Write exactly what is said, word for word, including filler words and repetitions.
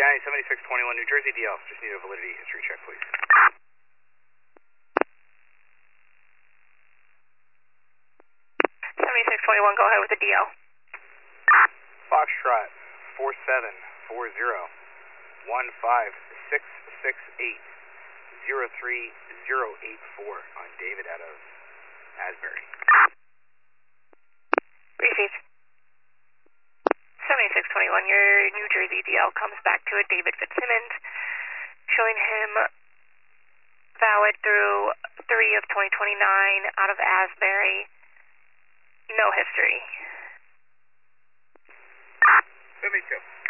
County, seventy-six twenty-one, New Jersey D L. Just need a validity history check, please. seventy-six twenty-one, go ahead with the D L. Foxtrot, four seven four zero, one five six six eight, zero three zero eight four on David out of Asbury. Received. seventy-six twenty-one, your New Jersey D L comes back to a David Fitzsimmons, showing him valid through three of twenty twenty-nine out of Asbury. No history. seventy-two.